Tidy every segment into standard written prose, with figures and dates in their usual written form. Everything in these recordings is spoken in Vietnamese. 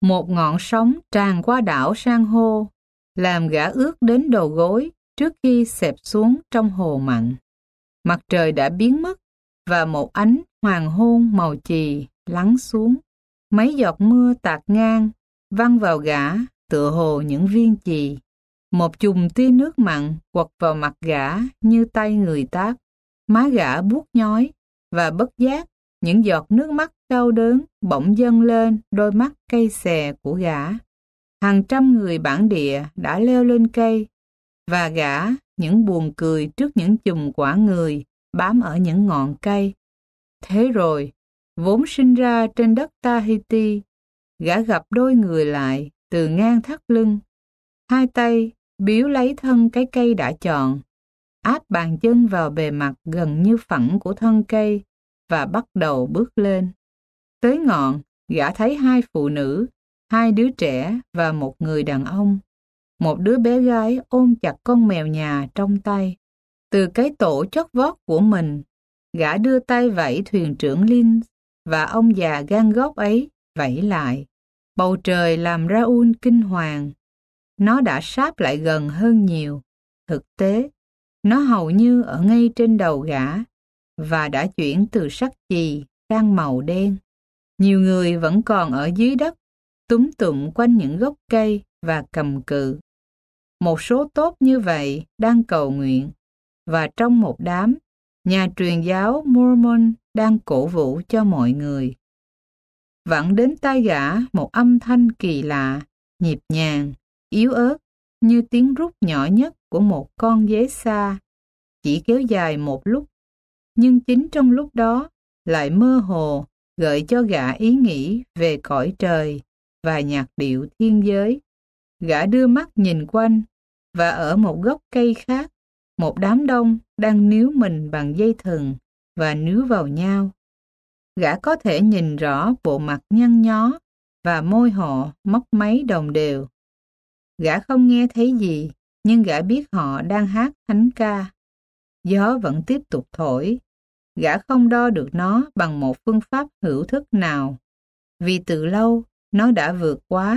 Một ngọn sóng tràn qua đảo san hô, làm gã ướt đến đầu gối trước khi xẹp xuống trong hồ mặn. Mặt trời đã biến mất và một ánh hoàng hôn màu chì lắng xuống. Mấy giọt mưa tạt ngang, văng vào gã tựa hồ những viên chì. Một chùm tia nước mặn quật vào mặt gã như tay người tát. Má gã buốt nhói và bất giác những giọt nước mắt đau đớn bỗng dâng lên đôi mắt cay xè của gã. Hàng trăm người bản địa đã leo lên cây và gã những buồn cười trước những chùm quả người bám ở những ngọn cây. Thế rồi, vốn sinh ra trên đất Tahiti, gã gặp đôi người lại từ ngang thắt lưng. Hai tay biếu lấy thân cái cây đã chọn, áp bàn chân vào bề mặt gần như phẳng của thân cây và bắt đầu bước lên. Tới ngọn, gã thấy hai phụ nữ, hai đứa trẻ và một người đàn ông. Một đứa bé gái ôm chặt con mèo nhà trong tay. Từ cái tổ chót vót của mình, gã đưa tay vẫy thuyền trưởng Lin và ông già gan góc ấy vẫy lại. Bầu trời làm Raoul kinh hoàng. Nó đã sáp lại gần hơn nhiều. Thực tế, nó hầu như ở ngay trên đầu gã và đã chuyển từ sắc chì sang màu đen. Nhiều người vẫn còn ở dưới đất, túm tụm quanh những gốc cây và cầm cự. Một số tốt như vậy đang cầu nguyện, và trong một đám, nhà truyền giáo Mormon đang cổ vũ cho mọi người. Vẳng đến tai gã một âm thanh kỳ lạ, nhịp nhàng, yếu ớt như tiếng rút nhỏ nhất của một con dế xa, chỉ kéo dài một lúc, nhưng chính trong lúc đó lại mơ hồ gợi cho gã ý nghĩ về cõi trời và nhạc điệu thiên giới. Gã đưa mắt nhìn quanh và ở một gốc cây khác, một đám đông đang níu mình bằng dây thừng và níu vào nhau. Gã có thể nhìn rõ bộ mặt nhăn nhó và môi họ mấp máy đồng đều. Gã không nghe thấy gì, nhưng gã biết họ đang hát thánh ca. Gió vẫn tiếp tục thổi. Gã không đo được nó bằng một phương pháp hữu thức nào, vì từ lâu nó đã vượt quá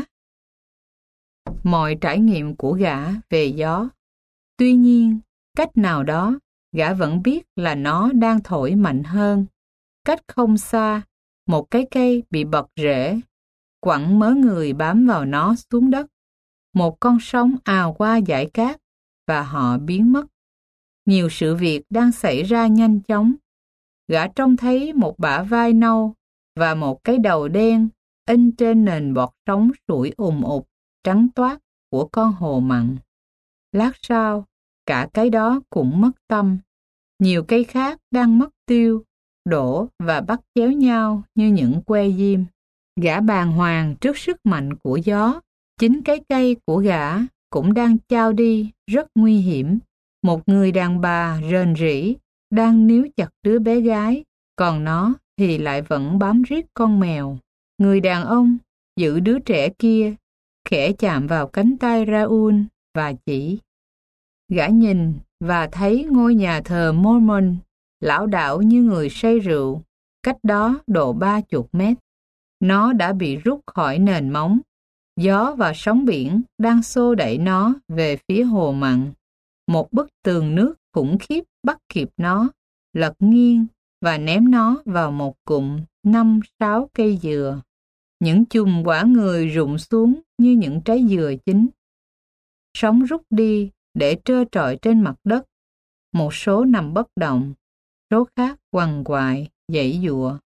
mọi trải nghiệm của gã về gió. Tuy nhiên, cách nào đó, gã vẫn biết là nó đang thổi mạnh hơn. Cách không xa, một cái cây bị bật rễ, quẳng mớ người bám vào nó xuống đất. Một con sóng ào qua dải cát và họ biến mất. Nhiều sự việc đang xảy ra nhanh chóng. Gã trông thấy một bả vai nâu và một cái đầu đen in trên nền bọt sóng sủi ùm ụt, trắng toát của con hồ mặn. Lát sau, cả cái đó cũng mất tâm. Nhiều cây khác đang mất tiêu, đổ và bắt chéo nhau như những que diêm. Gã bàng hoàng trước sức mạnh của gió. Chính cái cây của gã cũng đang chao đi rất nguy hiểm. Một người đàn bà rền rĩ đang níu chặt đứa bé gái, còn nó thì lại vẫn bám riết con mèo. Người đàn ông giữ đứa trẻ kia, khẽ chạm vào cánh tay Raoul và chỉ. Gã nhìn và thấy ngôi nhà thờ Mormon lảo đảo như người say rượu, cách đó độ 30 mét. Nó đã bị rút khỏi nền móng. Gió và sóng biển đang xô đẩy nó về phía hồ mặn. Một bức tường nước khủng khiếp bắt kịp nó, lật nghiêng và ném nó vào một cụm 5-6 cây dừa. Những chùm quả người rụng xuống như những trái dừa chín. Sóng rút đi để trơ trọi trên mặt đất. Một số nằm bất động, số khác quằn quại, giãy giụa.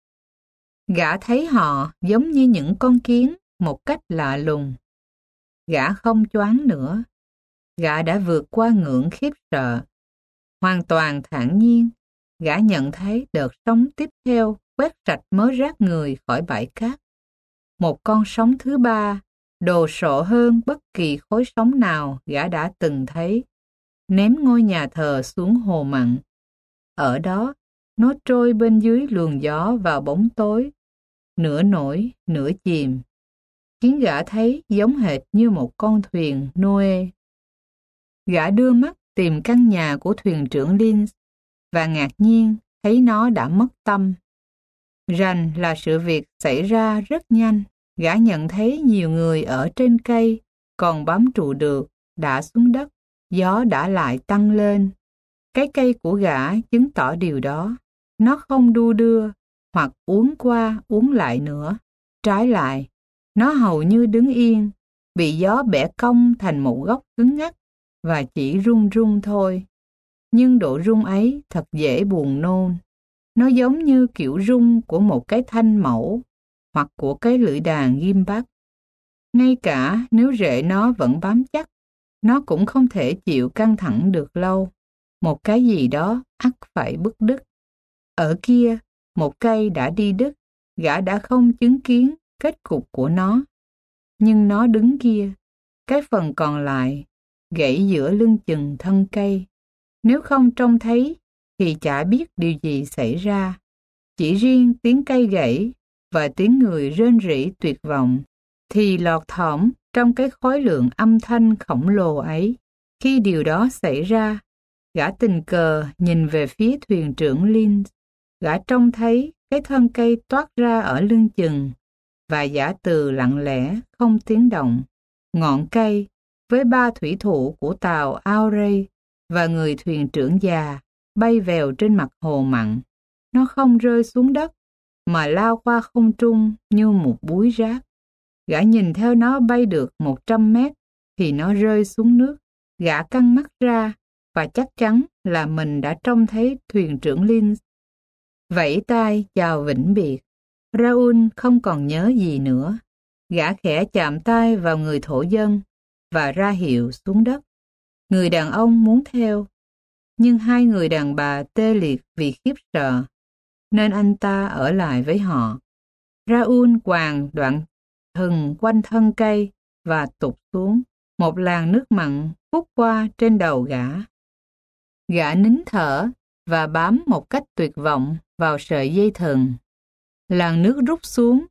Gã thấy họ giống như những con kiến một cách lạ lùng. Gã không choáng nữa. Gã đã vượt qua ngưỡng khiếp sợ. Hoàn toàn thản nhiên, gã nhận thấy đợt sóng tiếp theo quét sạch mớ rác người khỏi bãi cát. Một con sóng thứ ba, đồ sộ hơn bất kỳ khối sóng nào gã đã từng thấy, ném ngôi nhà thờ xuống hồ mặn. Ở đó, nó trôi bên dưới luồng gió vào bóng tối, nửa nổi, nửa chìm, khiến gã thấy giống hệt như một con thuyền Noe. Gã đưa mắt tìm căn nhà của thuyền trưởng Lin và ngạc nhiên thấy nó đã mất tâm. Rằng là sự việc xảy ra rất nhanh. Gã nhận thấy nhiều người ở trên cây còn bám trụ được đã xuống đất, gió đã lại tăng lên. Cái cây của gã chứng tỏ điều đó. Nó không đu đưa hoặc uốn qua uốn lại nữa. Trái lại, nó hầu như đứng yên, bị gió bẻ cong thành một góc cứng ngắc và chỉ rung rung thôi. Nhưng độ rung ấy thật dễ buồn nôn. Nó giống như kiểu rung của một cái thanh mẫu hoặc của cái lưỡi đàn ghim bắt. Ngay cả nếu rễ nó vẫn bám chắc, nó cũng không thể chịu căng thẳng được lâu. Một cái gì đó ắt phải bứt đứt. Ở kia, một cây đã đi đứt, gã đã không chứng kiến kết cục của nó. Nhưng nó đứng kia, cái phần còn lại, gãy giữa lưng chừng thân cây. Nếu không trông thấy, thì chả biết điều gì xảy ra. Chỉ riêng tiếng cây gãy và tiếng người rên rỉ tuyệt vọng, thì lọt thỏm trong cái khối lượng âm thanh khổng lồ ấy. Khi điều đó xảy ra, gã tình cờ nhìn về phía thuyền trưởng Lynn. Gã trông thấy cái thân cây toát ra ở lưng chừng và giả từ lặng lẽ không tiếng động. Ngọn cây với 3 thủy thủ của tàu Auray và người thuyền trưởng già bay vèo trên mặt hồ mặn. Nó không rơi xuống đất mà lao qua không trung như một búi rác. Gã nhìn theo nó bay được 100 mét thì nó rơi xuống nước. Gã căng mắt ra và chắc chắn là mình đã trông thấy thuyền trưởng Lynn. Vẫy tay chào vĩnh biệt. Raoul không còn nhớ gì nữa. Gã khẽ chạm tay vào người thổ dân và ra hiệu xuống đất. Người đàn ông muốn theo, nhưng 2 người đàn bà tê liệt vì khiếp sợ, nên anh ta ở lại với họ. Raoul quàng đoạn thừng quanh thân cây và tụt xuống. Một làn nước mặn phút qua trên đầu gã. Gã nín thở và bám một cách tuyệt vọng vào sợi dây thừng. Làn nước rút xuống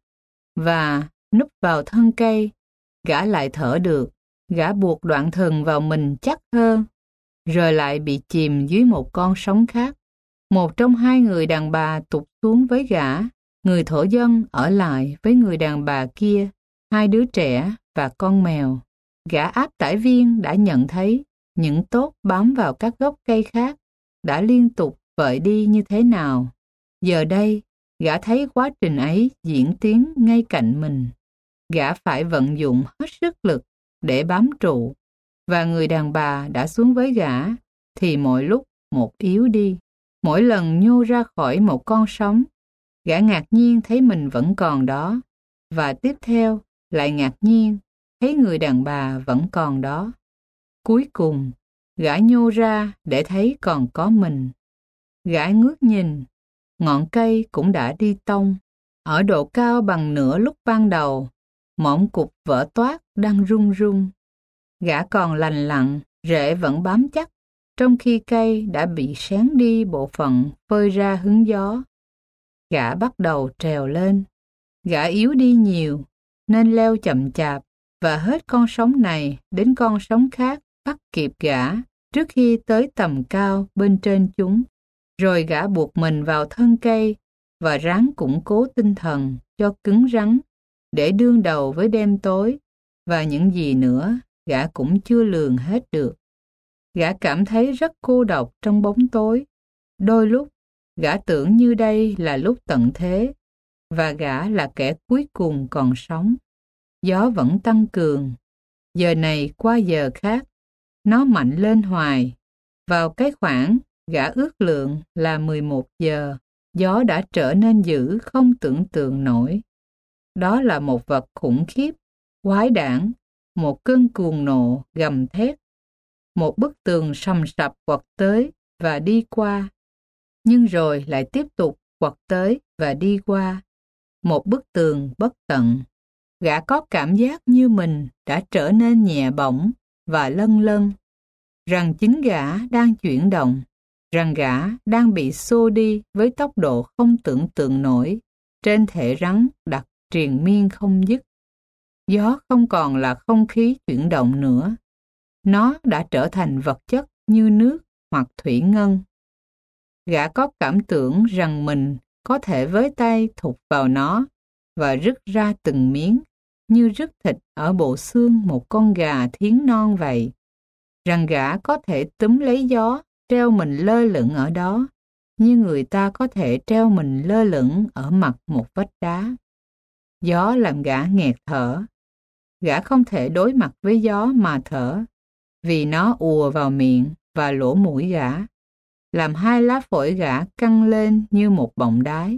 và núp vào thân cây. Gã lại thở được. Gã buộc đoạn thừng vào mình chắc hơn, rồi lại bị chìm dưới một con sóng khác. Một trong 2 người đàn bà tụt xuống với gã. Người thổ dân ở lại với người đàn bà kia, 2 đứa trẻ và con mèo. Gã áp tải viên đã nhận thấy những tốt bám vào các gốc cây khác đã liên tục vợi đi như thế nào. Giờ đây, gã thấy quá trình ấy diễn tiến ngay cạnh mình. Gã phải vận dụng hết sức lực để bám trụ, và người đàn bà đã xuống với gã thì mỗi lúc một yếu đi. Mỗi lần nhô ra khỏi một con sóng, gã ngạc nhiên thấy mình vẫn còn đó, và tiếp theo lại ngạc nhiên thấy người đàn bà vẫn còn đó. Cuối cùng, gã nhô ra để thấy còn có mình. Gã ngước nhìn, ngọn cây cũng đã đi tông. Ở độ cao bằng nửa lúc ban đầu, mỏm cục vỡ toác đang rung rung. Gã còn lành lặn, rễ vẫn bám chắc, trong khi cây đã bị xén đi bộ phận phơi ra hứng gió. Gã bắt đầu trèo lên. Gã yếu đi nhiều, nên leo chậm chạp, và hết con sóng này đến con sóng khác bắt kịp gã trước khi tới tầm cao bên trên chúng. Rồi gã buộc mình vào thân cây và ráng củng cố tinh thần cho cứng rắn để đương đầu với đêm tối và những gì nữa gã cũng chưa lường hết được. Gã cảm thấy rất cô độc trong bóng tối. Đôi lúc, gã tưởng như đây là lúc tận thế và gã là kẻ cuối cùng còn sống. Gió vẫn tăng cường. Giờ này qua giờ khác, nó mạnh lên hoài. Vào cái khoảng gã ước lượng là 11 giờ, gió đã trở nên dữ không tưởng tượng nổi. Đó là một vật khủng khiếp, quái đản, một cơn cuồng nộ gầm thét. Một bức tường sầm sập quật tới và đi qua, nhưng rồi lại tiếp tục quật tới và đi qua. Một bức tường bất tận. Gã có cảm giác như mình đã trở nên nhẹ bỏng và lâng lâng, rằng chính gã đang chuyển động, rằng gã đang bị xô đi với tốc độ không tưởng tượng nổi trên thể rắn đặc triền miên không dứt. Gió không còn là không khí chuyển động nữa. Nó đã trở thành vật chất như nước hoặc thủy ngân. Gã có cảm tưởng rằng mình có thể với tay thụt vào nó và rứt ra từng miếng như rứt thịt ở bộ xương một con gà thiến non vậy, rằng gã có thể túm lấy gió, treo mình lơ lửng ở đó, như người ta có thể treo mình lơ lửng ở mặt một vách đá. Gió làm gã nghẹt thở. Gã không thể đối mặt với gió mà thở, vì nó ùa vào miệng và lỗ mũi gã, làm hai lá phổi gã căng lên như một bọng đái.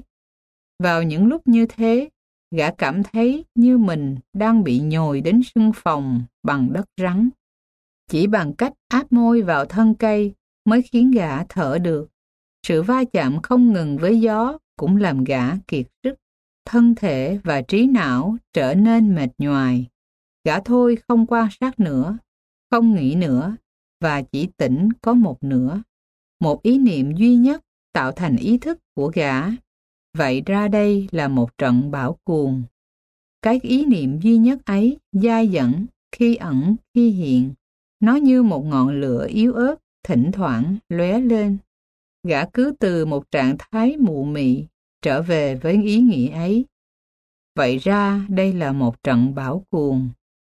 Vào những lúc như thế, gã cảm thấy như mình đang bị nhồi đến sưng phồng bằng đất rắn. Chỉ bằng cách áp môi vào thân cây mới khiến gã thở được. Sự va chạm không ngừng với gió cũng làm gã kiệt sức. Thân thể và trí não trở nên mệt nhoài. Gã thôi không quan sát nữa, không nghĩ nữa, và chỉ tỉnh có một nửa. Một ý niệm duy nhất tạo thành ý thức của gã. Vậy ra đây là một trận bão cuồng. Cái ý niệm duy nhất ấy dai dẳng, khi ẩn, khi hiện. Nó như một ngọn lửa yếu ớt, thỉnh thoảng lóe lên. Gã cứ từ một trạng thái mụ mị trở về với ý nghĩ ấy. Vậy ra đây là một trận bão cuồng.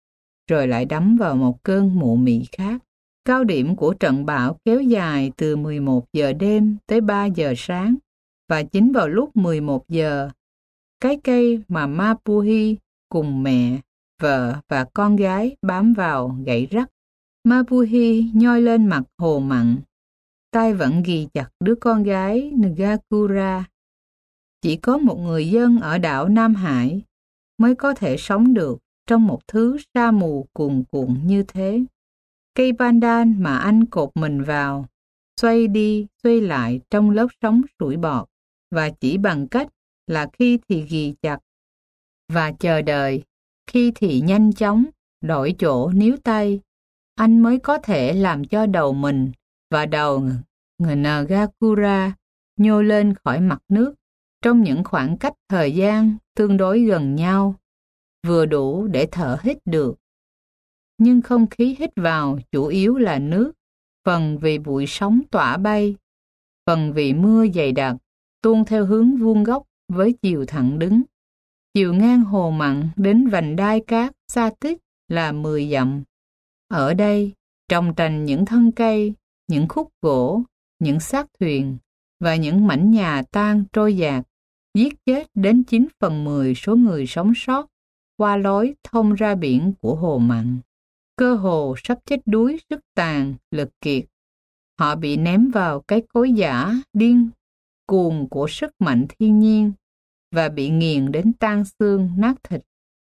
Rồi lại đắm vào một cơn mụ mị khác. Cao điểm của trận bão kéo dài từ 11 giờ đêm tới 3 giờ sáng. Và chính vào lúc 11 giờ, cái cây mà Mapuhi cùng mẹ, vợ và con gái bám vào gãy rắc. Mapuhi nhoi lên mặt hồ mặn, tay vẫn ghì chặt đứa con gái Ngakura. Chỉ có một người dân ở đảo Nam Hải mới có thể sống được trong một thứ sa mù cuồn cuộn như thế. Cây pandan mà anh cột mình vào, xoay đi xoay lại trong lớp sóng sủi bọt, và chỉ bằng cách là khi thì ghì chặt và chờ đợi, khi thì nhanh chóng đổi chỗ níu tay, anh mới có thể làm cho đầu mình và đầu Ngakura nhô lên khỏi mặt nước trong những khoảng cách thời gian tương đối gần nhau, vừa đủ để thở hít được. Nhưng không khí hít vào chủ yếu là nước, phần vì bụi sóng tỏa bay, phần vì mưa dày đặc tuôn theo hướng vuông góc với chiều thẳng đứng. Chiều ngang hồ mặn đến vành đai cát xa tích là 10 dặm. Ở đây, trồng trành những thân cây, những khúc gỗ, những xác thuyền và những mảnh nhà tan trôi dạt, giết chết đến 9/10 số người sống sót qua lối thông ra biển của hồ mặn. Cơ hồ sắp chết đuối sức tàn, lực kiệt. Họ bị ném vào cái cối giã điên cuồng của sức mạnh thiên nhiên và bị nghiền đến tan xương nát thịt.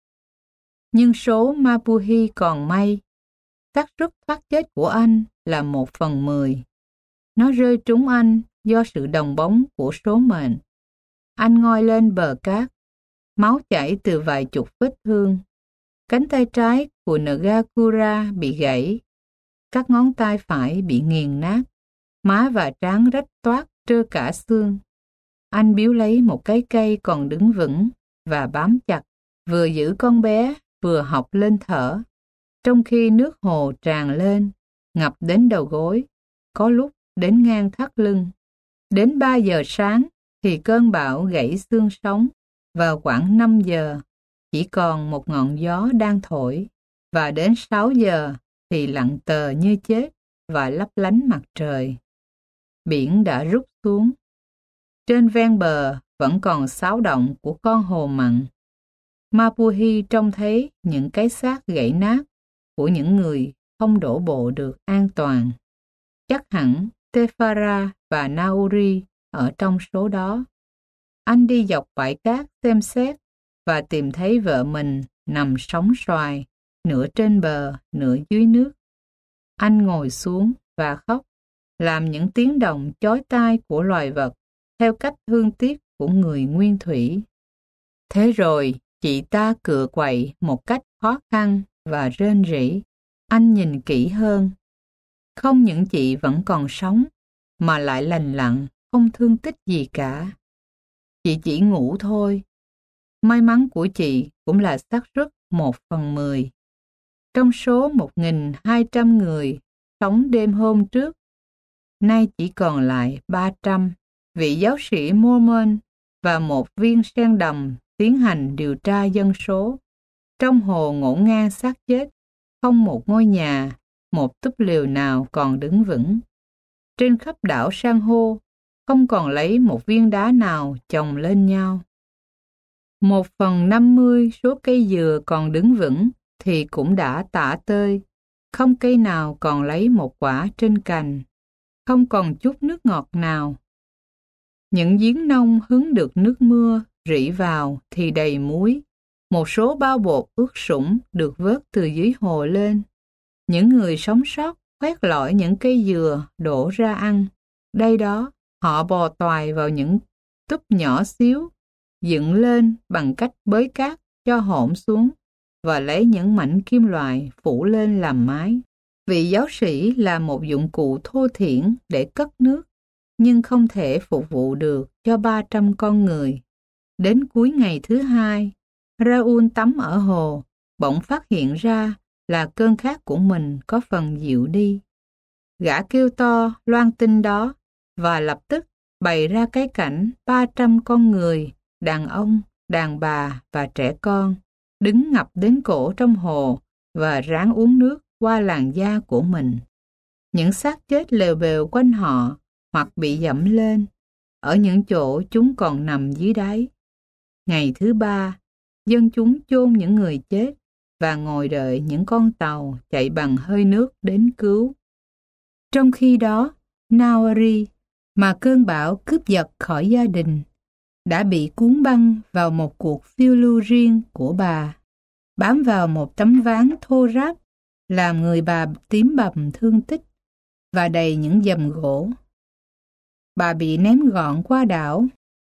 Nhưng số Mapuhi còn may. Xác suất thoát chết của anh là 1/10. Nó rơi trúng anh do sự đồng bóng của số mệnh. Anh ngoi lên bờ cát, máu chảy từ vài chục vết thương. Cánh tay trái của Ngakura bị gãy, các ngón tay phải bị nghiền nát, má và trán rách toát trơ cả xương. Anh biếu lấy một cái cây còn đứng vững và bám chặt, vừa giữ con bé vừa học lên thở, trong khi nước hồ tràn lên, ngập đến đầu gối, có lúc đến ngang thắt lưng. Đến 3 giờ sáng thì cơn bão gãy xương sống. Vào khoảng 5 giờ chỉ còn một ngọn gió đang thổi, và đến 6 giờ thì lặng tờ như chết và lấp lánh mặt trời. Biển đã rút xuống. Trên ven bờ vẫn còn xáo động của con hồ mặn. Mapuhi trông thấy những cái xác gãy nát của những người không đổ bộ được an toàn. Chắc hẳn Tefara và Nauri ở trong số đó. Anh đi dọc bãi cát xem xét và tìm thấy vợ mình nằm sóng xoài, nửa trên bờ, nửa dưới nước. Anh ngồi xuống và khóc, làm những tiếng động chói tai của loài vật theo cách thương tiếc của người nguyên thủy. Thế rồi chị ta cựa quậy một cách khó khăn và rên rỉ. Anh nhìn kỹ hơn. Không những chị vẫn còn sống, mà lại lành lặn, không thương tích gì cả. Chị chỉ ngủ thôi. May mắn của chị cũng là xác suất 1/10. Trong số 1.200 người sống đêm hôm trước, nay chỉ còn lại 300. Vị giáo sĩ Mormon và một viên sen đầm tiến hành điều tra dân số. Trong hồ ngổn ngang xác chết, không một ngôi nhà, một túp lều nào còn đứng vững. Trên khắp đảo san hô, không còn lấy một viên đá nào chồng lên nhau. 1/50 số cây dừa còn đứng vững thì cũng đã tả tơi, không cây nào còn lấy một quả trên cành, không còn chút nước ngọt nào. Những giếng nông hứng được nước mưa rỉ vào thì đầy muối, một số bao bột ướt sũng được vớt từ dưới hồ lên. Những người sống sót khoét lõi những cây dừa đổ ra ăn. Đây đó, họ bò toài vào những túp nhỏ xíu, dựng lên bằng cách bới cát cho hõm xuống và lấy những mảnh kim loại phủ lên làm mái. Vị giáo sĩ là một dụng cụ thô thiển để cất nước, nhưng không thể phục vụ được cho 300 con người. Đến cuối ngày thứ hai, Raoul tắm ở hồ, bỗng phát hiện ra là cơn khát của mình có phần dịu đi. Gã kêu to loan tin đó và lập tức bày ra cái cảnh 300 con người, đàn ông, đàn bà và trẻ con, đứng ngập đến cổ trong hồ và ráng uống nước qua làn da của mình. Những xác chết lèo bèo quanh họ hoặc bị dẫm lên, ở những chỗ chúng còn nằm dưới đáy. Ngày thứ ba, dân chúng chôn những người chết và ngồi đợi những con tàu chạy bằng hơi nước đến cứu. Trong khi đó, Naori, mà cơn bão cướp giật khỏi gia đình, đã bị cuốn băng vào một cuộc phiêu lưu riêng của bà, bám vào một tấm ván thô ráp, làm người bà tím bầm thương tích và đầy những dầm gỗ. Bà bị ném gọn qua đảo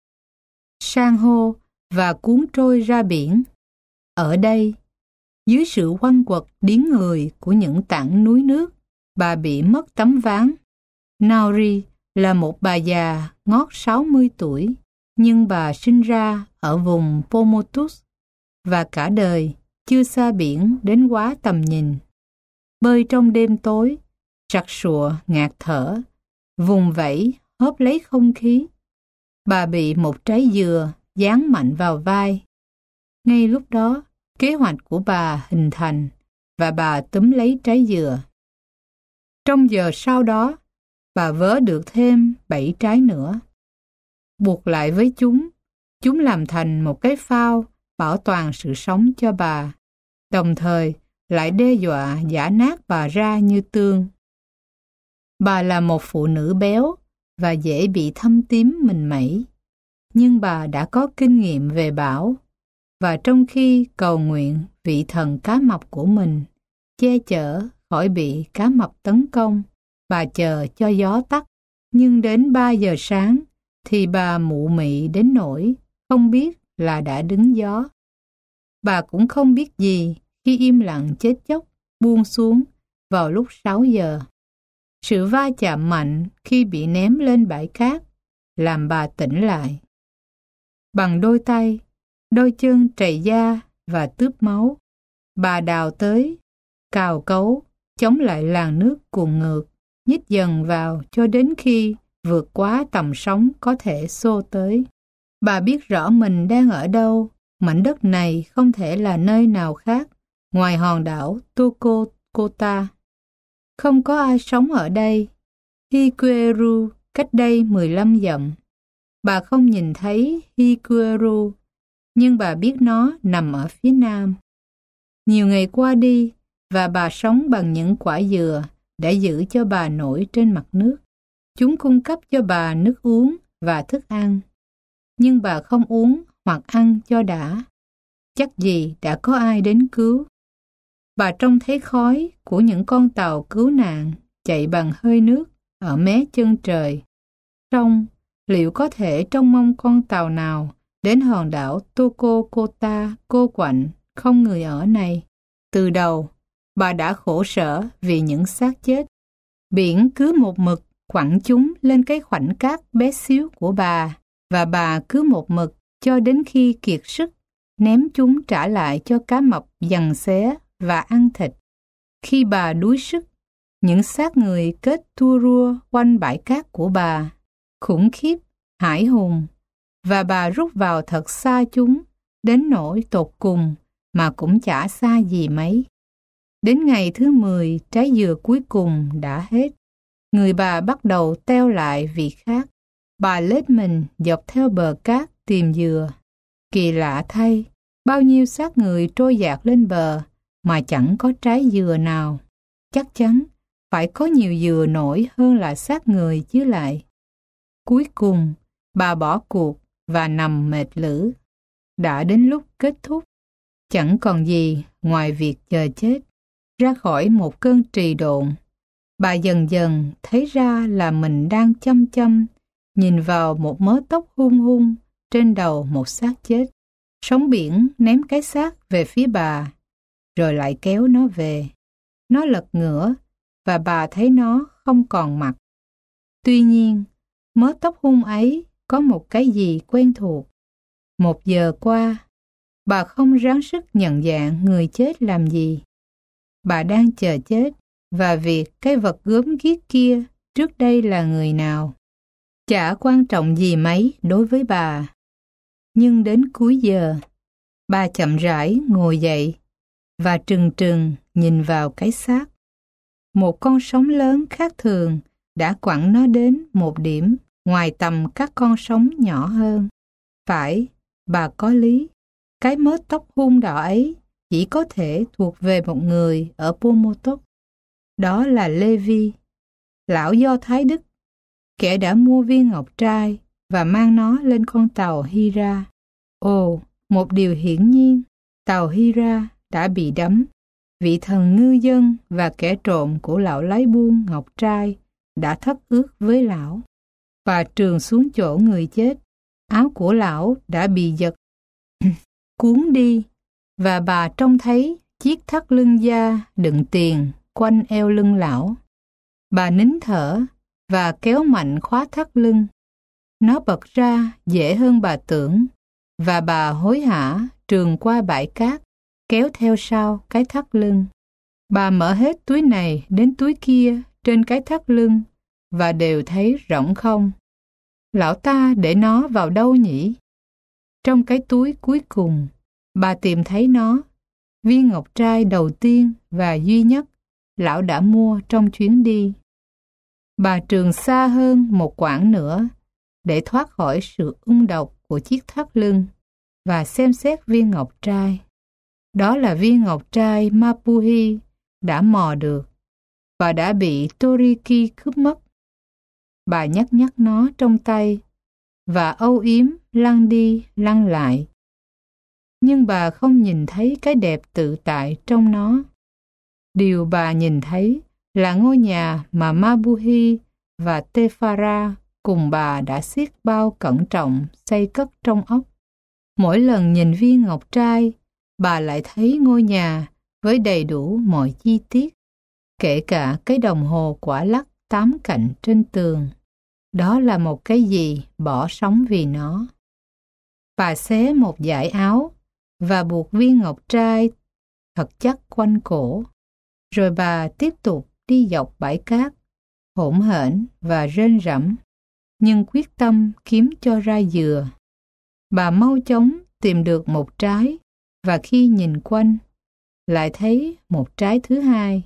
san hô và cuốn trôi ra biển. Ở đây, dưới sự quăng quật điếng người của những tảng núi nước, bà bị mất tấm ván. Naori là một bà già ngót 60 tuổi, nhưng bà sinh ra ở vùng Pomotus và cả đời chưa xa biển đến quá tầm nhìn. Bơi trong đêm tối, sặc sụa ngạt thở, vùng vẫy hớp lấy không khí. Bà bị một trái dừa giáng mạnh vào vai. Ngay lúc đó, kế hoạch của bà hình thành và bà túm lấy trái dừa. Trong giờ sau đó, bà vớ được thêm 7 trái nữa. Buộc lại với chúng làm thành một cái phao bảo toàn sự sống cho bà, đồng thời lại đe dọa giã nát bà ra như tương. Bà là một phụ nữ béo và dễ bị thâm tím mình mẩy, nhưng bà đã có kinh nghiệm về bão, và trong khi cầu nguyện vị thần cá mập của mình che chở khỏi bị cá mập tấn công, bà chờ cho gió tắt. Nhưng đến 3 giờ sáng thì bà mụ mị đến nỗi không biết là đã đứng gió. Bà cũng không biết gì khi im lặng chết chóc buông xuống vào lúc 6 giờ. Sự va chạm mạnh khi bị ném lên bãi cát làm bà tỉnh lại. Bằng đôi tay, đôi chân trầy da và tướp máu, bà đào tới, cào cấu, chống lại làn nước cuồn ngược, nhích dần vào cho đến khi vượt quá tầm sóng có thể xô tới. Bà biết rõ mình đang ở đâu. Mảnh đất này không thể là nơi nào khác ngoài hòn đảo Tokokota. Không có ai sống ở đây. Hikueru cách đây 15 dặm. Bà không nhìn thấy Hikueru, nhưng bà biết nó nằm ở phía nam. Nhiều ngày qua đi, và bà sống bằng những quả dừa để giữ cho bà nổi trên mặt nước. Chúng cung cấp cho bà nước uống và thức ăn. Nhưng bà không uống hoặc ăn cho đã. Chắc gì đã có ai đến cứu. Bà trông thấy khói của những con tàu cứu nạn chạy bằng hơi nước ở mé chân trời. Trông, liệu có thể trông mong con tàu nào đến hòn đảo Tokokota cô quạnh không người ở này? Từ đầu, bà đã khổ sở vì những xác chết. Biển cứ một mực quẳng chúng lên cái khoảnh cát bé xíu của bà, và bà cứ một mực cho đến khi kiệt sức ném chúng trả lại cho cá mập giằng xé và ăn thịt. Khi bà đuối sức, những xác người kết tua rua quanh bãi cát của bà, khủng khiếp, hãi hùng, và bà rút vào thật xa chúng, đến nỗi tột cùng mà cũng chả xa gì mấy. Đến ngày thứ 10, trái dừa cuối cùng đã hết. Người bà bắt đầu teo lại vị khác. Bà lết mình dọc theo bờ cát tìm dừa. Kỳ lạ thay, bao nhiêu xác người trôi dạt lên bờ mà chẳng có trái dừa nào. Chắc chắn phải có nhiều dừa nổi hơn là xác người chứ lại. Cuối cùng, bà bỏ cuộc và nằm mệt lử. Đã đến lúc kết thúc, chẳng còn gì ngoài việc chờ chết. Ra khỏi một cơn trì độn, bà dần dần thấy ra là mình đang chăm chăm nhìn vào một mớ tóc hung hung trên đầu một xác chết. Sóng biển ném cái xác về phía bà, rồi lại kéo nó về. Nó lật ngửa và bà thấy nó không còn mặt. Tuy nhiên, mớ tóc hung ấy có một cái gì quen thuộc. 1 giờ qua, bà không ráng sức nhận dạng người chết làm gì. Bà đang chờ chết và việc cái vật gớm ghiếc kia trước đây là người nào. Chả quan trọng gì mấy đối với bà. Nhưng đến cuối giờ, bà chậm rãi ngồi dậy và trừng trừng nhìn vào cái xác. Một con sóng lớn khác thường đã quẳng nó đến một điểm ngoài tầm các con sóng nhỏ hơn. Phải, bà có lý. Cái mớ tóc hung đỏ ấy chỉ có thể thuộc về một người ở Pomotok. Đó là Levi, lão Do Thái Đức, kẻ đã mua viên ngọc trai và mang nó lên con tàu Hira. Ồ, một điều hiển nhiên, tàu Hira đã bị đắm. Vị thần ngư dân và kẻ trộm của lão lái buôn ngọc trai đã thất ước với lão và trườn xuống chỗ người chết. Áo của lão đã bị giật cuốn đi và bà trông thấy chiếc thắt lưng da đựng tiền quanh eo lưng lão. Bà nín thở và kéo mạnh khóa thắt lưng. Nó bật ra dễ hơn bà tưởng và bà hối hả trườn qua bãi cát, kéo theo sau cái thắt lưng. Bà mở hết túi này đến túi kia trên cái thắt lưng và đều thấy rỗng không. Lão ta để nó vào đâu nhỉ? Trong cái túi cuối cùng, bà tìm thấy nó, viên ngọc trai đầu tiên và duy nhất lão đã mua trong chuyến đi. Bà trườn xa hơn một quãng nữa để thoát khỏi sự ung độc của chiếc thắt lưng và xem xét viên ngọc trai. Đó là viên ngọc trai Mapuhi đã mò được và đã bị Toriki cướp mất. Bà nhắc nó trong tay và âu yếm lăn đi lăn lại. Nhưng bà không nhìn thấy cái đẹp tự tại trong nó. Điều bà nhìn thấy là ngôi nhà mà Mabuhi và Tefara cùng bà đã xiết bao cẩn trọng xây cất trong óc. Mỗi lần nhìn viên ngọc trai, bà lại thấy ngôi nhà với đầy đủ mọi chi tiết, kể cả cái đồng hồ quả lắc 8 cạnh trên tường. Đó là một cái gì bỏ sống vì nó. Bà xé một dải áo và buộc viên ngọc trai thật chắc quanh cổ. Rồi bà tiếp tục đi dọc bãi cát, hỗn hển và rên rẫm, nhưng quyết tâm kiếm cho ra dừa. Bà mau chóng tìm được một trái và khi nhìn quanh, lại thấy một trái thứ hai.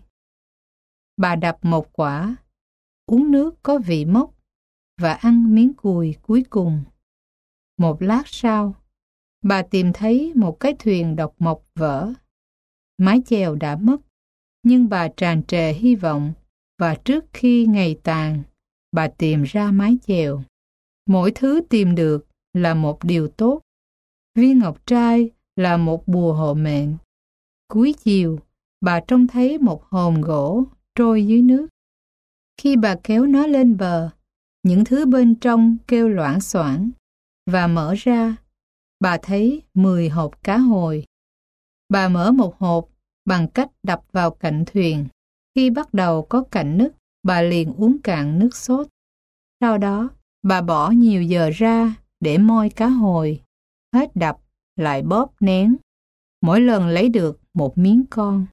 Bà đập một quả, uống nước có vị mốc và ăn miếng cùi cuối cùng. Một lát sau, bà tìm thấy một cái thuyền độc mộc vỡ. Mái chèo đã mất, nhưng bà tràn trề hy vọng và trước khi ngày tàn, bà tìm ra mái chèo. Mỗi thứ tìm được là một điều tốt. Viên ngọc trai là một bùa hộ mệnh. Cuối chiều, bà trông thấy một hòm gỗ trôi dưới nước. Khi bà kéo nó lên bờ, những thứ bên trong kêu loảng xoảng và mở ra, bà thấy 10 hộp cá hồi. Bà mở một hộp bằng cách đập vào cạnh thuyền. Khi bắt đầu có cạnh nứt, bà liền uống cạn nước sốt. Sau đó, bà bỏ nhiều giờ ra để moi cá hồi, hết đập lại bóp nén. Mỗi lần lấy được một miếng con.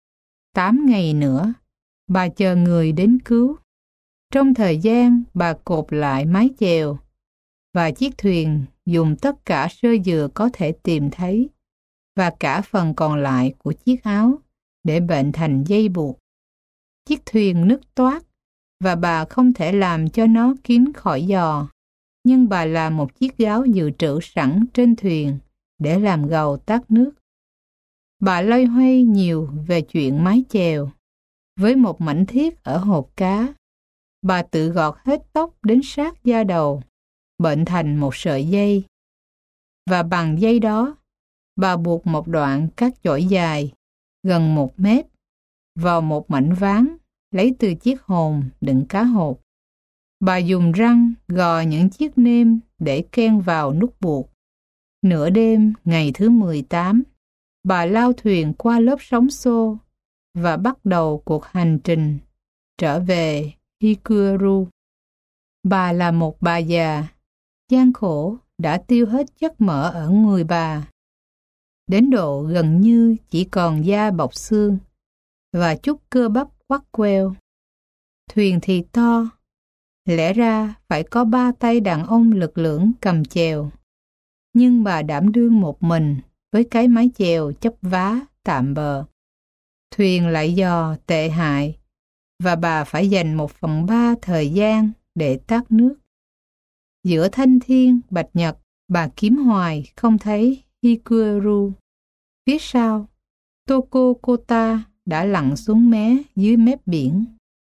8 ngày nữa, bà chờ người đến cứu. Trong thời gian bà cột lại mái chèo và chiếc thuyền dùng tất cả sơ dừa có thể tìm thấy và cả phần còn lại của chiếc áo để bệnh thành dây buộc. Chiếc thuyền nứt toác và bà không thể làm cho nó kín khỏi giò, nhưng bà làm một chiếc gáo dự trữ sẵn trên thuyền để làm gầu tát nước. Bà loay hoay nhiều về chuyện mái chèo. Với một mảnh thiết ở hộp cá, bà tự gọt hết tóc đến sát da đầu, bệnh thành một sợi dây. Và bằng dây đó, bà buộc một đoạn các chổi dài, gần 1 mét, vào một mảnh ván lấy từ chiếc hồn đựng cá hộp. Bà dùng răng gò những chiếc nêm để ken vào nút buộc. Nửa đêm ngày thứ 18, bà lao thuyền qua lớp sóng xô và bắt đầu cuộc hành trình trở về Hikueru. Bà là một bà già, gian khổ đã tiêu hết chất mỡ ở người bà, đến độ gần như chỉ còn da bọc xương và chút cơ bắp quắt queo. Thuyền thì to, lẽ ra phải có 3 tay đàn ông lực lưỡng cầm chèo, nhưng bà đảm đương một mình với cái mái chèo chấp vá tạm bợ. Thuyền lại giò tệ hại và bà phải dành 1/3 thời gian để tát nước. Giữa thanh thiên bạch nhật, bà kiếm hoài không thấy Hikueru. Phía sau, Tokokota đã lặn xuống mé dưới mép biển.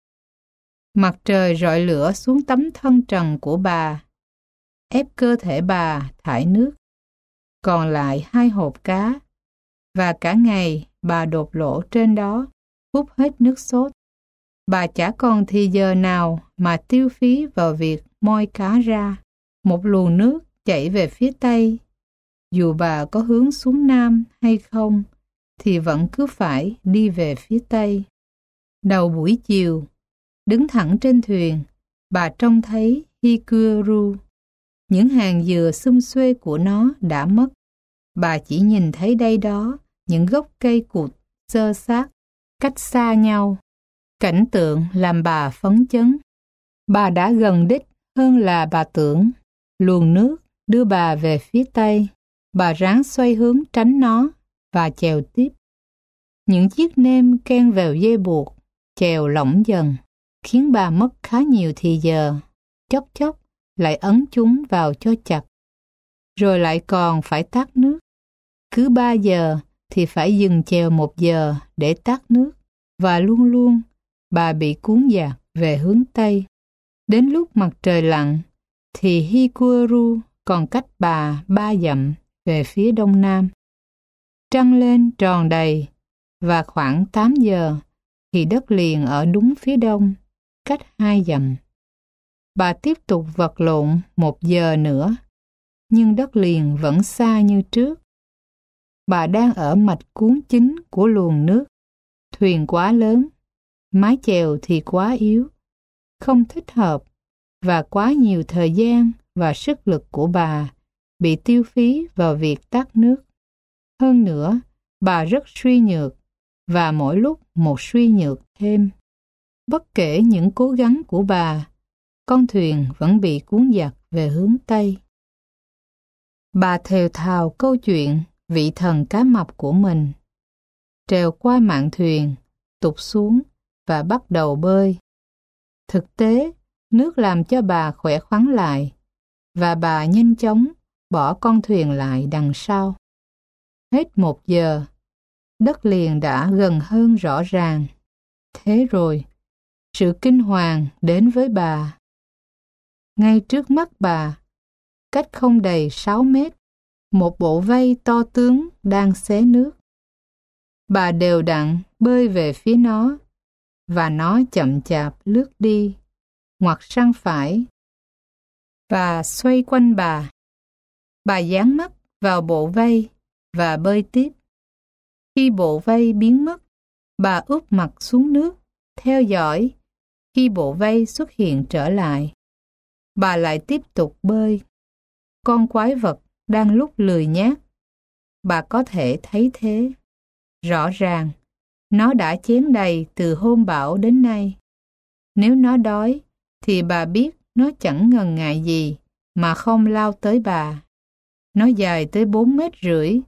Mặt trời rọi lửa xuống tấm thân trần của bà, ép cơ thể bà thải nước. Còn lại 2 hộp cá, và cả ngày bà đột lỗ trên đó, hút hết nước sốt. Bà chả còn thì giờ nào mà tiêu phí vào việc moi cá ra. Một luồng nước chảy về phía tây, dù bà có hướng xuống nam hay không, thì vẫn cứ phải đi về phía tây. Đầu buổi chiều, đứng thẳng trên thuyền, bà trông thấy Hikueru. Những hàng dừa xum xuê của nó đã mất. Bà chỉ nhìn thấy đây đó những gốc cây cụt xơ xác cách xa nhau. Cảnh tượng làm bà phấn chấn. Bà đã gần đích hơn là bà tưởng. Luồng nước đưa bà về phía tây. Bà ráng xoay hướng tránh nó và chèo tiếp. Những chiếc nêm ken vào dây buộc chèo lỏng dần, khiến bà mất khá nhiều thì giờ. Chốc chốc lại ấn chúng vào cho chặt, rồi lại còn phải tát nước. Cứ 3 giờ thì phải dừng chèo 1 giờ để tát nước, và luôn luôn bà bị cuốn dạt về hướng Tây. Đến lúc mặt trời lặn thì Hikueru còn cách bà 3 dặm về phía đông nam. Trăng lên tròn đầy, và khoảng 8 giờ thì đất liền ở đúng phía đông, cách 2 dặm. Bà tiếp tục vật lộn 1 giờ nữa, nhưng đất liền vẫn xa như trước. Bà đang ở mạch cuốn chính của luồng nước. Thuyền quá lớn, mái chèo thì quá yếu, không thích hợp, và quá nhiều thời gian và sức lực của bà bị tiêu phí vào việc tát nước. Hơn nữa, bà rất suy nhược, và mỗi lúc một suy nhược thêm. Bất kể những cố gắng của bà, con thuyền vẫn bị cuốn dạt về hướng Tây. Bà thều thào câu chuyện vị thần cá mập của mình, trèo qua mạn thuyền, tụt xuống và bắt đầu bơi. Thực tế, nước làm cho bà khỏe khoắn lại, và bà nhanh chóng bỏ con thuyền lại đằng sau. Hết 1 giờ, đất liền đã gần hơn rõ ràng. Thế rồi, sự kinh hoàng đến với bà. Ngay trước mắt bà, cách không đầy 6 mét, một bộ vây to tướng đang xé nước. Bà đều đặn bơi về phía nó, và nó chậm chạp lướt đi, ngoặt sang phải, và xoay quanh bà. Bà dán mắt vào bộ vây và bơi tiếp. Khi bộ vây biến mất, bà úp mặt xuống nước, theo dõi. Khi bộ vây xuất hiện trở lại, bà lại tiếp tục bơi. Con quái vật đang lúc lười nhác. Bà có thể thấy thế. Rõ ràng, nó đã chén đầy từ hôm bão đến nay. Nếu nó đói, thì bà biết nó chẳng ngần ngại gì mà không lao tới bà. Nó dài tới 4,5 mét,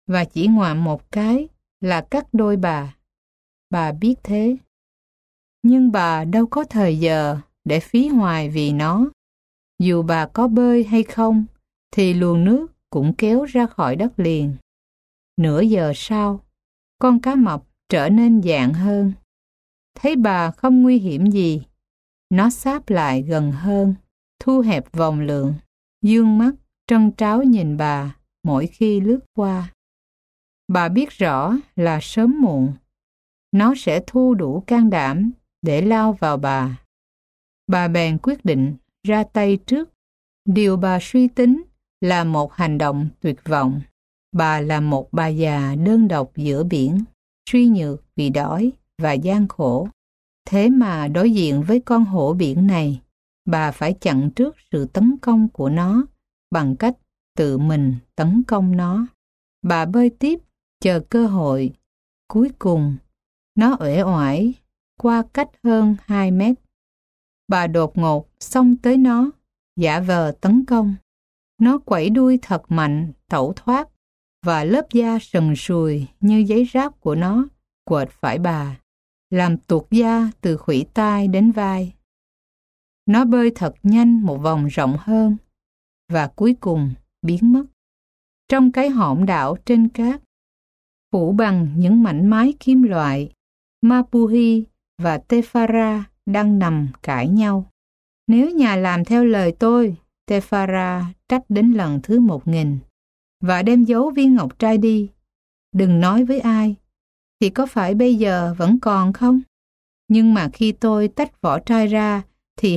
và chỉ ngoạm một cái là cắt đôi bà. Bà biết thế. Nhưng bà đâu có thời giờ để phí hoài vì nó. Dù bà có bơi hay không, thì luồng nước cũng kéo ra khỏi đất liền. Nửa giờ sau, con cá mập trở nên dạng hơn. Thấy bà không nguy hiểm gì, nó sáp lại gần hơn, thu hẹp vòng lượng, dương mắt trân tráo nhìn bà mỗi khi lướt qua. Bà biết rõ là sớm muộn, nó sẽ thu đủ can đảm để lao vào bà. Bà bèn quyết định ra tay trước. Điều bà suy tính là một hành động tuyệt vọng. Bà là một bà già đơn độc giữa biển, suy nhược vì đói và gian khổ. Thế mà đối diện với con hổ biển này, bà phải chặn trước sự tấn công của nó bằng cách tự mình tấn công nó. Bà bơi tiếp, chờ cơ hội. Cuối cùng, nó uể oải qua cách hơn 2 mét. Bà đột ngột xông tới nó, giả vờ tấn công. Nó quẩy đuôi thật mạnh, tẩu thoát, và lớp da sần sùi như giấy ráp của nó quệt phải bà, làm tuột da từ khuỷu tay đến vai. Nó bơi thật nhanh một vòng rộng hơn, và cuối cùng biến mất trong cái hõm đảo trên cát, phủ bằng những mảnh mái kim loại. Mabuhi và Tefara đang nằm cãi nhau. Nếu nhà làm theo lời tôi, Tefara trách đến lần thứ 1000, và đem giấu viên ngọc trai đi, đừng nói với ai, thì có phải bây giờ vẫn còn không? Nhưng mà khi tôi tách vỏ trai ra, thì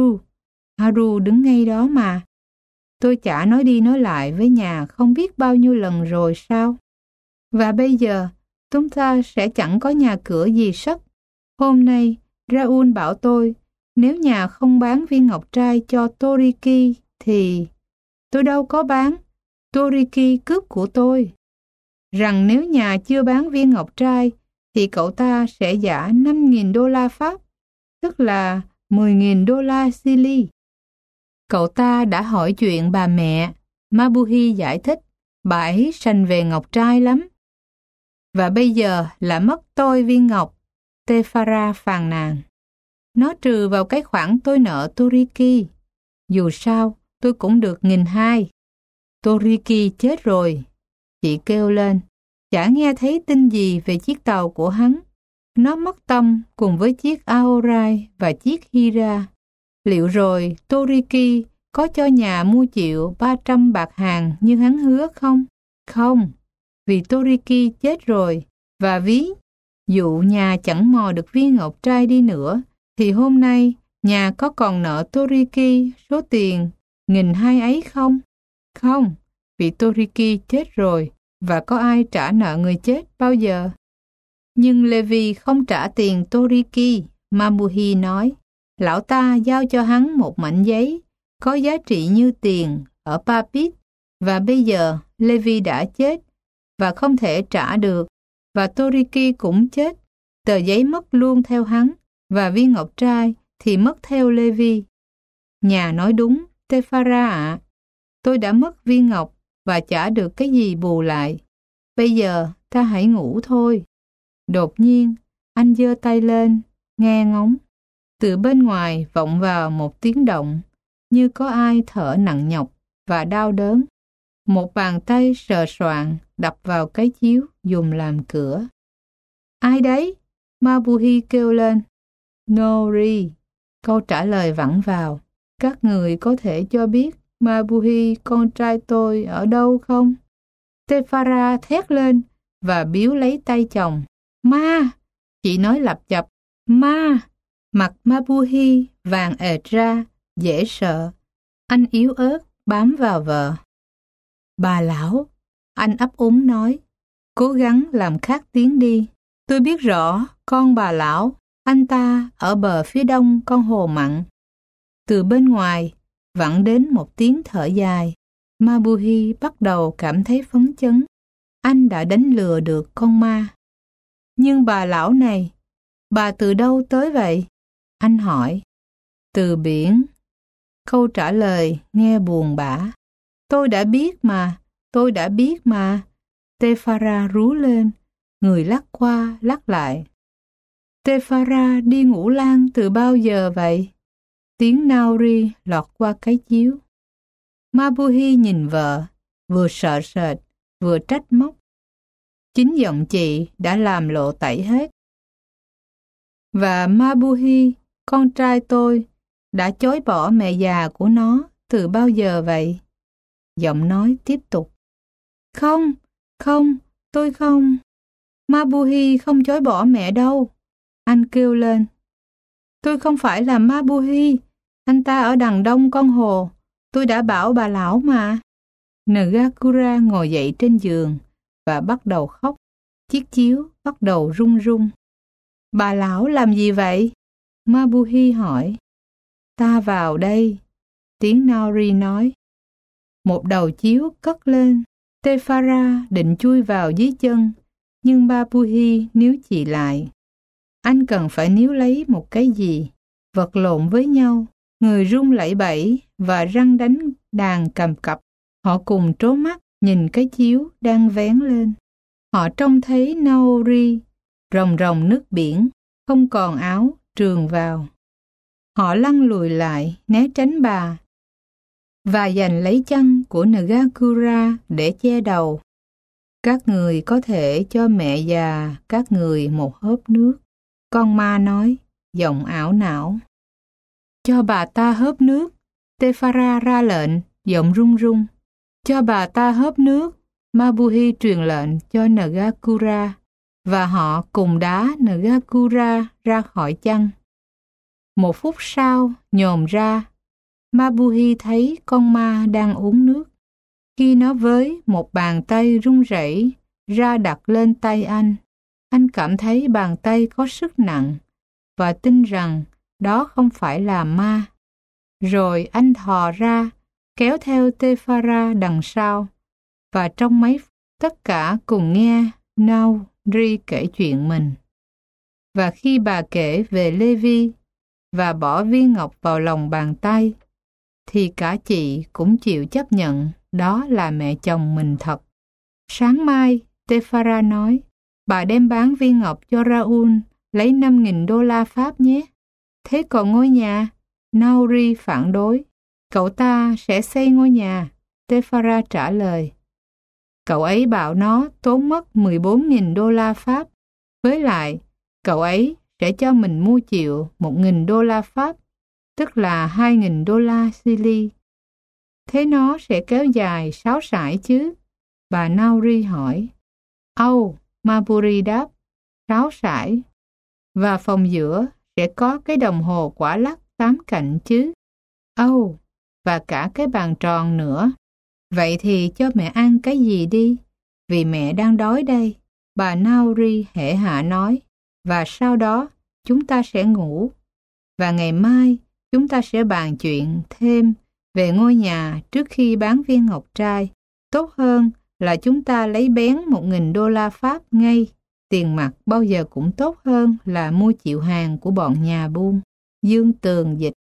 Haru đứng ngay đó mà. Tôi chả nói đi nói lại với nhà không biết bao nhiêu lần rồi sao? Và bây giờ, chúng ta sẽ chẳng có nhà cửa gì sất. Hôm nay, Raoul bảo tôi, nếu nhà không bán viên ngọc trai cho Toriki, thì... Tôi đâu có bán. Toriki cướp của tôi. Rằng nếu nhà chưa bán viên ngọc trai, thì cậu ta sẽ trả 5.000 đô la Pháp, tức là 10.000 đô la Chili. Cậu ta đã hỏi chuyện bà mẹ. Mabuhi giải thích, bà ấy sành về ngọc trai lắm. Và bây giờ là mất tôi viên ngọc, Tefara phàn nàn. Nó trừ vào cái khoản tôi nợ Toriki. Dù sao, tôi cũng được 1.200. Toriki chết rồi. Chị kêu lên, chả nghe thấy tin gì về chiếc tàu của hắn. Nó mất tâm cùng với chiếc Aorai và chiếc Hira. Liệu rồi Toriki có cho nhà mua chịu 300 bạc hàng như hắn hứa không? Không, vì Toriki chết rồi. Và ví dụ nhà chẳng mò được viên ngọc trai đi nữa, thì hôm nay nhà có còn nợ Toriki số tiền 1.200 ấy không? Không, vì Toriki chết rồi và có ai trả nợ người chết bao giờ? Nhưng Levi không trả tiền Toriki, Mabuhi nói. Lão ta giao cho hắn một mảnh giấy có giá trị như tiền ở Papit, và bây giờ Levi đã chết và không thể trả được, và Toriki cũng chết. Tờ giấy mất luôn theo hắn, và viên ngọc trai thì mất theo Levi. Nhà nói đúng, Tefara ạ. Tôi đã mất viên ngọc và chả được cái gì bù lại. Bây giờ ta hãy ngủ thôi. Đột nhiên, anh giơ tay lên, nghe ngóng. Từ bên ngoài vọng vào một tiếng động, như có ai thở nặng nhọc và đau đớn. Một bàn tay sờ soạng đập vào cái chiếu dùng làm cửa. Ai đấy? Mabuhi kêu lên. Nori. Câu trả lời vẳng vào. Các người có thể cho biết Mabuhi con trai tôi ở đâu không? Tefara thét lên và biếu lấy tay chồng. Ma! Chị nói lặp chập. Ma! Mặt Mabuhi vàng ệt ra, dễ sợ. Anh yếu ớt bám vào vợ. Bà lão, anh ấp úng nói, cố gắng làm khác tiếng đi. Tôi biết rõ con bà lão, anh ta ở bờ phía đông con hồ mặn. Từ bên ngoài vẳng đến một tiếng thở dài. Mabuhi bắt đầu cảm thấy phấn chấn. Anh đã đánh lừa được con ma. Nhưng bà lão này, bà từ đâu tới vậy? Anh hỏi. Từ biển. Câu trả lời nghe buồn bã. Tôi đã biết mà. Tefara rú lên, người lắc qua lắc lại. Tefara đi ngủ lan từ bao giờ vậy? Tiếng Nauri lọt qua cái chiếu. Mabuhi nhìn vợ, vừa sợ sệt, vừa trách móc. Chính giọng chị đã làm lộ tẩy hết. Và Mabuhi, con trai tôi, đã chối bỏ mẹ già của nó từ bao giờ vậy? Giọng nói tiếp tục. Không, tôi không. Mabuhi không chối bỏ mẹ đâu. Anh kêu lên. Tôi không phải là Mabuhi, anh ta ở đằng đông con hồ. Tôi đã bảo bà lão mà. Nagakura ngồi dậy trên giường và bắt đầu khóc. Chiếc chiếu bắt đầu rung rung. Bà lão làm gì vậy? Mabuhi hỏi. Ta vào đây, tiếng Nauri nói. Một đầu chiếu cất lên. Tefara định chui vào dưới chân, nhưng Mabuhi níu chị lại. Anh cần phải níu lấy một cái gì, vật lộn với nhau, người rung lẩy bẩy và răng đánh đàn cầm cập. Họ cùng trố mắt nhìn cái chiếu đang vén lên. Họ trông thấy Naori ròng ròng nước biển, không còn áo, trườn vào. Họ lăn lùi lại, né tránh bà, và giành lấy chân của Nagakura để che đầu. Các người có thể cho mẹ già các người một hớp nước. Con ma nói, giọng ảo não. Cho bà ta hớp nước. Tefara ra lệnh, giọng run run. Cho bà ta hớp nước. Mabuhi truyền lệnh cho Nagakura, và họ cùng đá Nagakura ra khỏi chăn. Một phút sau, nhòm ra, Mabuhi thấy con ma đang uống nước. Khi nó với một bàn tay run rẩy ra đặt lên tay anh cảm thấy bàn tay có sức nặng và tin rằng đó không phải là ma. Rồi anh thò ra, kéo theo Tefara đằng sau, và trong mấy phút tất cả cùng nghe Nauri kể chuyện mình. Và khi bà kể về Levi và bỏ viên ngọc vào lòng bàn tay, thì cả chị cũng chịu chấp nhận đó là mẹ chồng mình thật. Sáng mai, Tefara nói, bà đem bán viên ngọc cho Raoul, lấy 5.000 đô la Pháp nhé. Thế còn ngôi nhà? Nauri phản đối. Cậu ta sẽ xây ngôi nhà, Tefara trả lời. Cậu ấy bảo nó tốn mất 14.000 đô la Pháp. Với lại, cậu ấy sẽ cho mình mua chịu 1.000 đô la Pháp, tức là 2.000 đô la Chili. Thế nó sẽ kéo dài 6 sải chứ? Bà Nauri hỏi. Âu, Maburi đáp, 6 sải. Và phòng giữa sẽ có cái đồng hồ quả lắc 8 cạnh chứ? Âu, và cả cái bàn tròn nữa. Vậy thì cho mẹ ăn cái gì đi, vì mẹ đang đói đây. Bà Nauri hễ hạ nói. Và sau đó chúng ta sẽ ngủ. Và ngày mai chúng ta sẽ bàn chuyện thêm về ngôi nhà trước khi bán viên ngọc trai. Tốt hơn là chúng ta lấy bén 1.000 đô la Pháp ngay. Tiền mặt bao giờ cũng tốt hơn là mua chịu hàng của bọn nhà buôn. Dương Tường dịch.